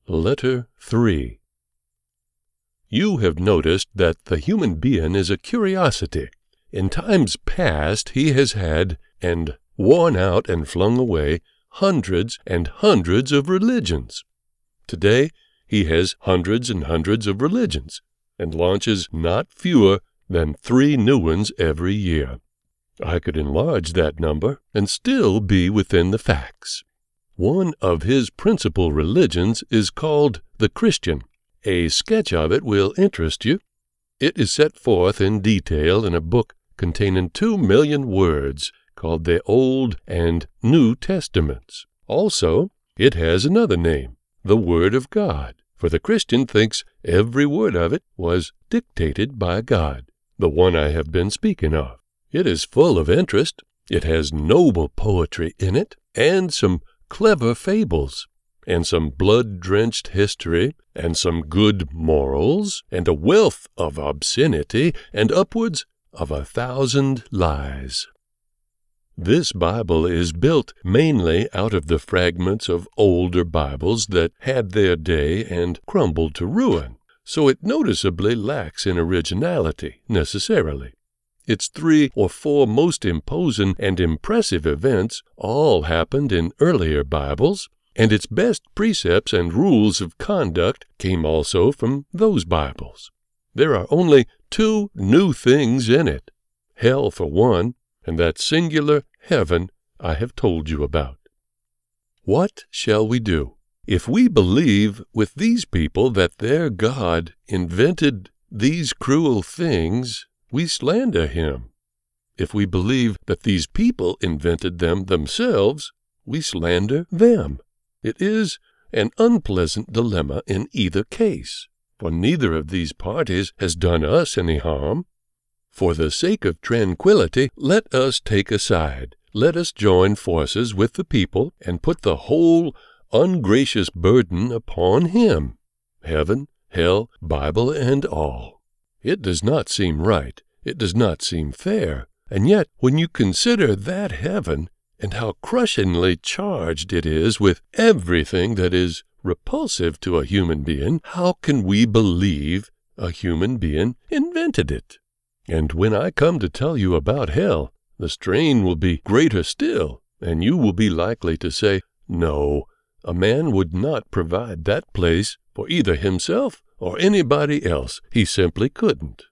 Letter 3. You have noticed that the human being is a curiosity. In times past he has had, and worn out and flung away, hundreds and hundreds of religions. Today he has hundreds and hundreds of religions, and launches not fewer than 3 new ones every year. I could enlarge that number and still be within the facts. One of his principal religions is called the Christian. A sketch of it will interest you. It is set forth in detail in a book containing 2 million words called the Old and New Testaments. Also, it has another name, the Word of God, for the Christian thinks every word of it was dictated by God, the one I have been speaking of. It is full of interest. It has noble poetry in it, and some clever fables, and some blood-drenched history, and some good morals, and a wealth of obscenity, and upwards of 1,000 lies. This Bible is built mainly out of the fragments of older Bibles that had their day and crumbled to ruin, so it noticeably lacks in originality, necessarily. Its 3 or 4 most imposing and impressive events all happened in earlier Bibles, and its best precepts and rules of conduct came also from those Bibles. There are only 2 new things in it, hell for one, and that singular heaven I have told you about. What shall we do? If we believe with these people that their God invented these cruel things, we slander him. If we believe that these people invented them themselves, we slander them. It is an unpleasant dilemma in either case, for neither of these parties has done us any harm. For the sake of tranquility, let us take a side. Let us join forces with the people and put the whole ungracious burden upon him, heaven, hell, Bible, and all. It does not seem right, it does not seem fair, and yet when you consider that heaven and how crushingly charged it is with everything that is repulsive to a human being, how can we believe a human being invented it? And when I come to tell you about hell, the strain will be greater still, and you will be likely to say, no, a man would not provide that place for either himself or anybody else. He simply couldn't.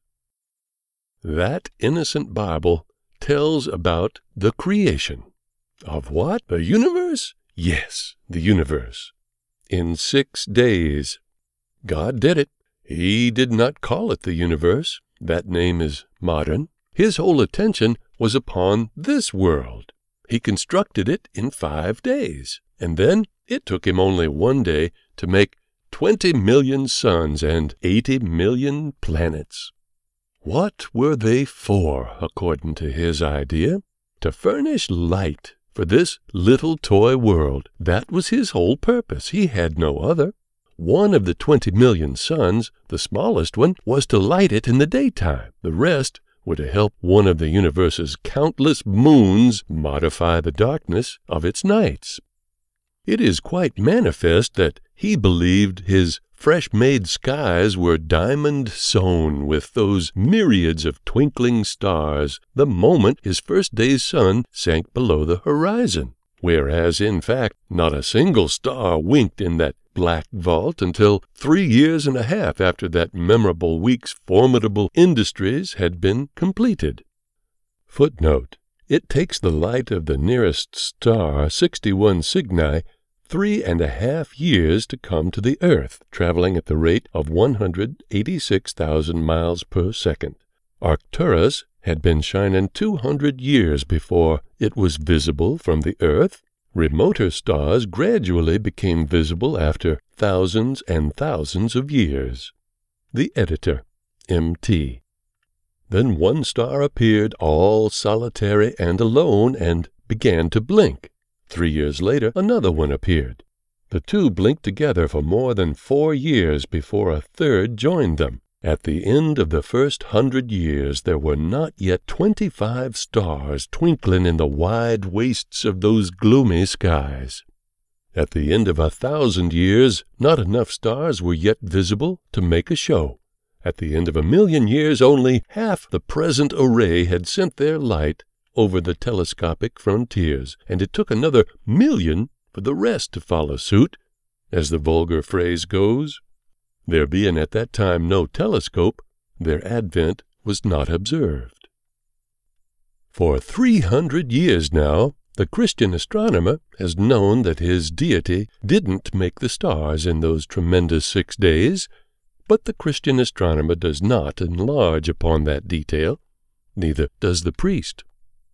That innocent Bible tells about the creation. Of what? The universe? Yes, the universe. In 6 days. God did it. He did not call it the universe. That name is modern. His whole attention was upon this world. He constructed it in 5 days, and then it took him only 1 day to make 20 million suns and 80 million planets. What were they for, according to his idea? To furnish light for this little toy world. That was his whole purpose. He had no other. One of the 20 million suns, the smallest one, was to light it in the daytime. The rest were to help one of the universe's countless moons modify the darkness of its nights. It is quite manifest that he believed his fresh-made skies were diamond-sown with those myriads of twinkling stars the moment his first day's sun sank below the horizon, whereas, in fact, not a single star winked in that black vault until 3 years and a half after that memorable week's formidable industries had been completed. Footnote: it takes the light of the nearest star, 61 Cygni, 3.5 years to come to the earth, traveling at the rate of 186,000 miles per second. Arcturus had been shining 200 years before it was visible from the earth. Remoter stars gradually became visible after thousands and thousands of years. The Editor, M.T. Then one star appeared all solitary and alone and began to blink. 3 years later, another one appeared. The 2 blinked together for more than 4 years before a third joined them. At the end of the first 100 years, there were not yet 25 stars twinkling in the wide wastes of those gloomy skies. At the end of 1,000 years, not enough stars were yet visible to make a show. At the end of 1,000,000 years, only half the present array had sent their light over the telescopic frontiers, and it took another 1,000,000 for the rest to follow suit, as the vulgar phrase goes. There being at that time no telescope, their advent was not observed. For 300 years now, the Christian astronomer has known that his deity didn't make the stars in those tremendous 6 days, but the Christian astronomer does not enlarge upon that detail, neither does the priest.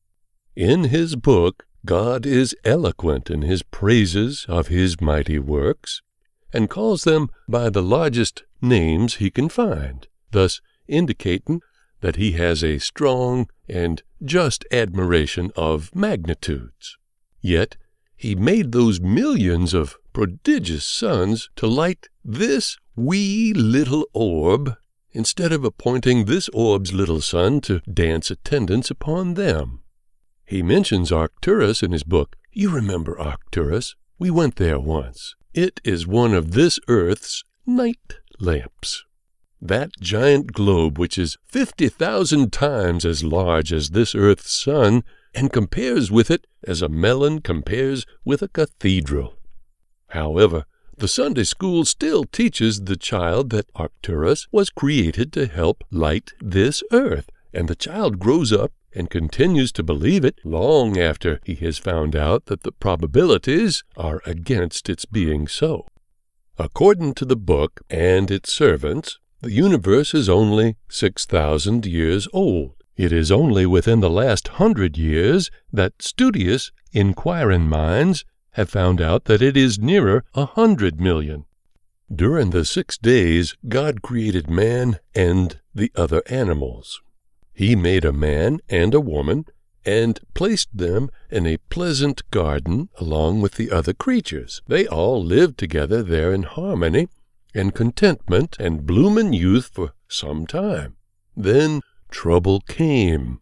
In his book, God is eloquent in his praises of his mighty works, and calls them by the largest names he can find, thus indicating that he has a strong and just admiration of magnitudes. Yet he made those millions of prodigious suns to light this wee little orb, instead of appointing this orb's little sun to dance attendance upon them. He mentions Arcturus in his book. You remember Arcturus? We went there once. It is one of this earth's night lamps. That giant globe, which is 50,000 times as large as this earth's sun, and compares with it as a melon compares with a cathedral. However, the Sunday school still teaches the child that Arcturus was created to help light this earth, and the child grows up and continues to believe it long after he has found out that the probabilities are against its being so. According to the book and its servants, the universe is only 6,000 years old. It is only within the last 100 years that studious, inquiring minds have found out that it is nearer 100 million. During the 6 days, God created man and the other animals. He made a man and a woman and placed them in a pleasant garden along with the other creatures. They all lived together there in harmony and contentment and blooming youth for some time. Then trouble came.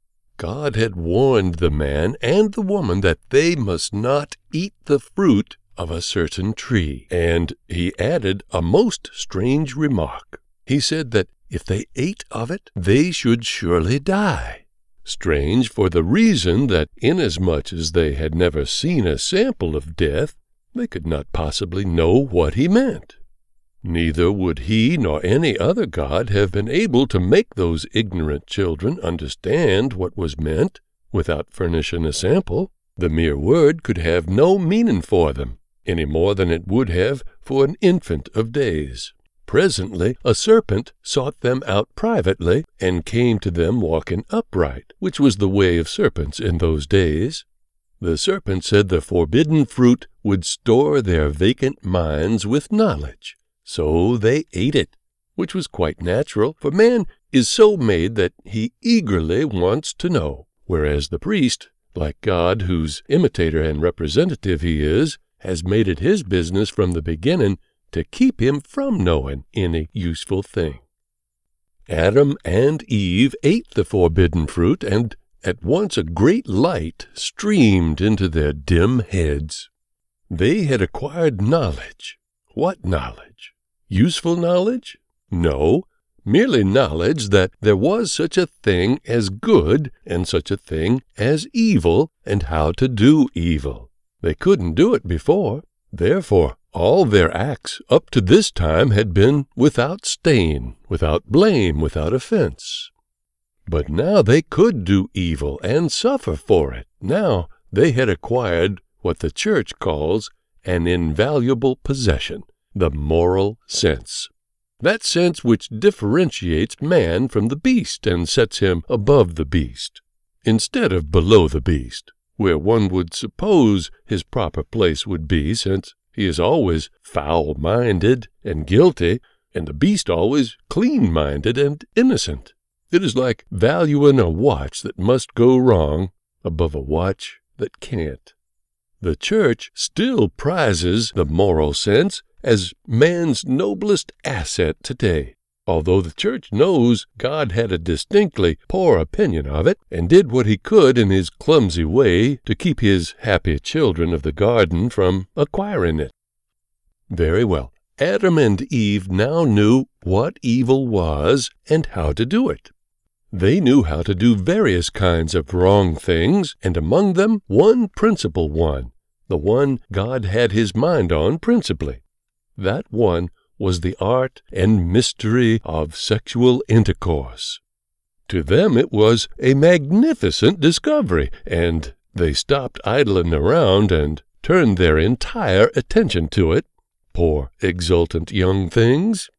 God had warned the man and the woman that they must not eat the fruit of a certain tree, and he added a most strange remark. He said that if they ate of it, they should surely die. Strange for the reason that inasmuch as they had never seen a sample of death, they could not possibly know what he meant. Neither would he nor any other god have been able to make those ignorant children understand what was meant without furnishing a sample. The mere word could have no meaning for them, any more than it would have for an infant of days. Presently a serpent sought them out privately, and came to them walking upright, which was the way of serpents in those days. The serpent said the forbidden fruit would store their vacant minds with knowledge. So they ate it, which was quite natural, for man is so made that he eagerly wants to know, whereas the priest, like God, whose imitator and representative he is, has made it his business from the beginning to keep him from knowing any useful thing. Adam and Eve ate the forbidden fruit, and at once a great light streamed into their dim heads. They had acquired knowledge. What knowledge? Useful knowledge? No, merely knowledge that there was such a thing as good and such a thing as evil, and how to do evil. They couldn't do it before. Therefore, all their acts up to this time had been without stain, without blame, without offense. But now they could do evil and suffer for it. Now they had acquired what the church calls an invaluable possession, the moral sense. That sense which differentiates man from the beast and sets him above the beast, instead of below the beast, where one would suppose his proper place would be, since he is always foul-minded and guilty, and the beast always clean-minded and innocent. It is like valuing a watch that must go wrong above a watch that can't. The church still prizes the moral sense as man's noblest asset today, although the church knows God had a distinctly poor opinion of it, and did what he could in his clumsy way to keep his happy children of the garden from acquiring it. Very well. Adam and Eve now knew what evil was and how to do it. They knew how to do various kinds of wrong things, and among them one principal one, the one God had his mind on principally. That one was the art and mystery of sexual intercourse. To them it was a magnificent discovery, and they stopped idling around and turned their entire attention to it. Poor exultant young things.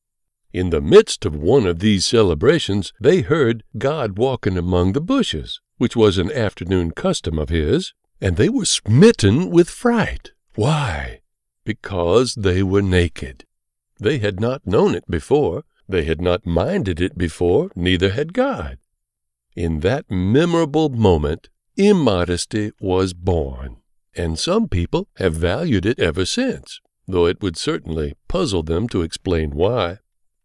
In the midst of one of these celebrations, they heard God walking among the bushes, which was an afternoon custom of his, and they were smitten with fright. Why? Because they were naked. They had not known it before. They had not minded it before, neither had God. In that memorable moment, immodesty was born, and some people have valued it ever since, though it would certainly puzzle them to explain why.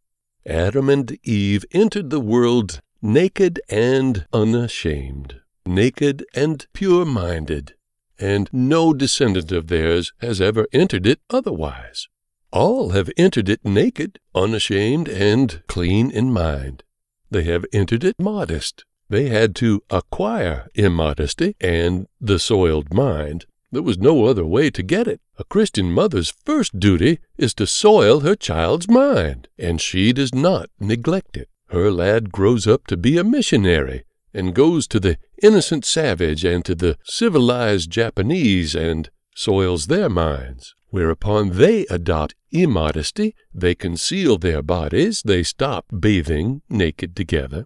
Adam and Eve entered the world naked and unashamed, naked and pure-minded, and no descendant of theirs has ever entered it otherwise. All have entered it naked, unashamed, and clean in mind. They have entered it modest. They had to acquire immodesty and the soiled mind. There was no other way to get it. A Christian mother's first duty is to soil her child's mind, and she does not neglect it. Her lad grows up to be a missionary, and goes to the innocent savage and to the civilized Japanese and soils their minds. Whereupon they adopt immodesty, they conceal their bodies, they stop bathing naked together.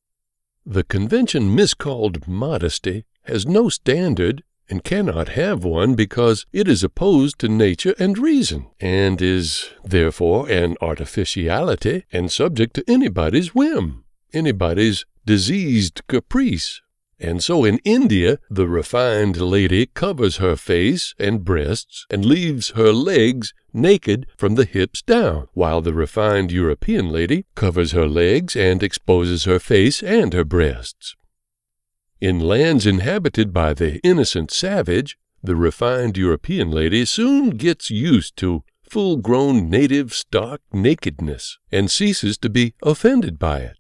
The convention miscalled modesty has no standard and cannot have one because it is opposed to nature and reason, and is therefore an artificiality and subject to anybody's whim, anybody's diseased caprice. And so in India, the refined lady covers her face and breasts and leaves her legs naked from the hips down, while the refined European lady covers her legs and exposes her face and her breasts. In lands inhabited by the innocent savage, the refined European lady soon gets used to full-grown native stark nakedness and ceases to be offended by it.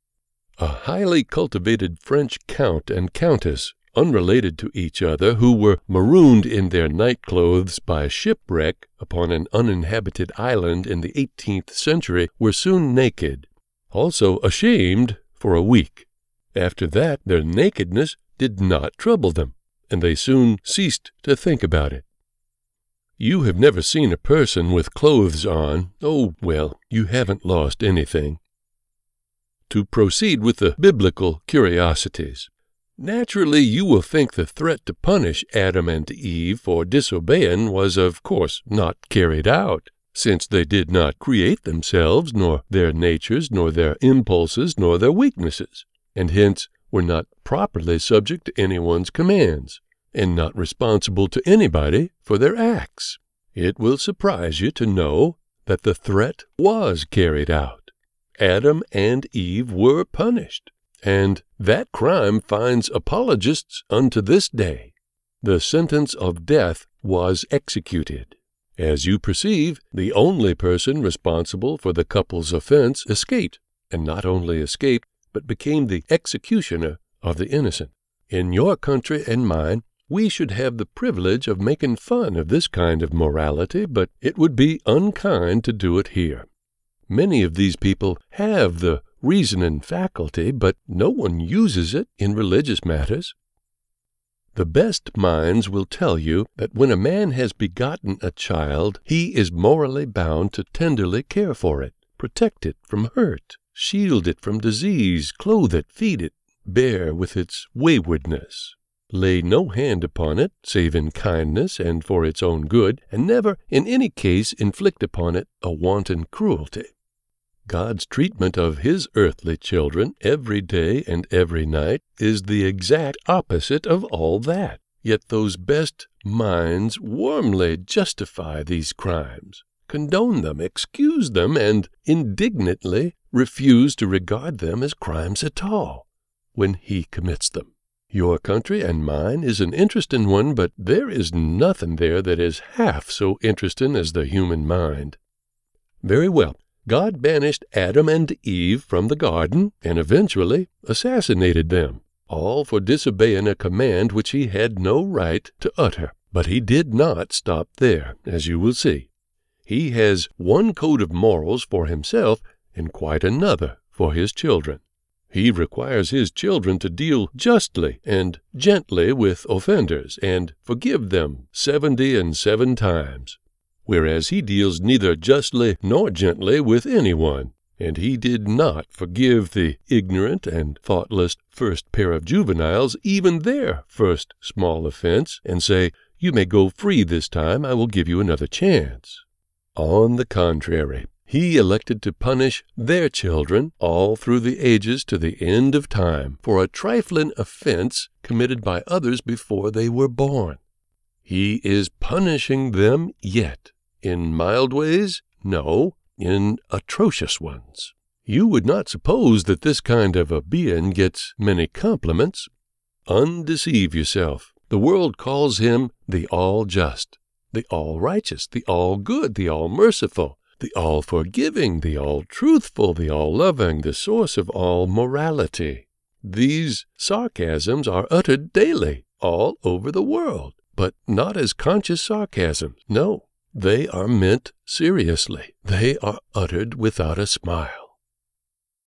A highly cultivated French count and countess, unrelated to each other, who were marooned in their night-clothes by shipwreck upon an uninhabited island in the 18th century, were soon naked, also ashamed for a week. After that, their nakedness did not trouble them, and they soon ceased to think about it. You have never seen a person with clothes on. Oh, well, you haven't lost anything. To proceed with the biblical curiosities. Naturally, you will think the threat to punish Adam and Eve for disobeying was, of course, not carried out, since they did not create themselves, nor their natures, nor their impulses, nor their weaknesses, and hence were not properly subject to anyone's commands, and not responsible to anybody for their acts. It will surprise you to know that the threat was carried out. Adam and Eve were punished, and that crime finds apologists unto this day. The sentence of death was executed. As you perceive, the only person responsible for the couple's offense escaped, and not only escaped, but became the executioner of the innocent. In your country and mine, we should have the privilege of making fun of this kind of morality, but it would be unkind to do it here. Many of these people have the reasoning faculty, but no one uses it in religious matters. The best minds will tell you that when a man has begotten a child, he is morally bound to tenderly care for it, protect it from hurt, shield it from disease, clothe it, feed it, bear with its waywardness, lay no hand upon it, save in kindness and for its own good, and never in any case inflict upon it a wanton cruelty. God's treatment of his earthly children every day and every night is the exact opposite of all that. Yet those best minds warmly justify these crimes, condone them, excuse them, and indignantly refuse to regard them as crimes at all when he commits them. Your country and mine is an interesting one, but there is nothing there that is half so interesting as the human mind. Very well. God banished Adam and Eve from the garden and eventually assassinated them, all for disobeying a command which he had no right to utter. But he did not stop there, as you will see. He has one code of morals for himself and quite another for his children. He requires his children to deal justly and gently with offenders and forgive them 77 times. Whereas he deals neither justly nor gently with anyone, and he did not forgive the ignorant and thoughtless first pair of juveniles even their first small offense, and say, "You may go free this time, I will give you another chance." On the contrary, he elected to punish their children all through the ages to the end of time for a trifling offense committed by others before they were born. He is punishing them yet. In mild ways? No, in atrocious ones. You would not suppose that this kind of a being gets many compliments. Undeceive yourself. The world calls him the all-just, the all-righteous, the all-good, the all-merciful, the all-forgiving, the all-truthful, the all-loving, the source of all morality. These sarcasms are uttered daily all over the world, but not as conscious sarcasms. No. They are meant seriously. They are uttered without a smile.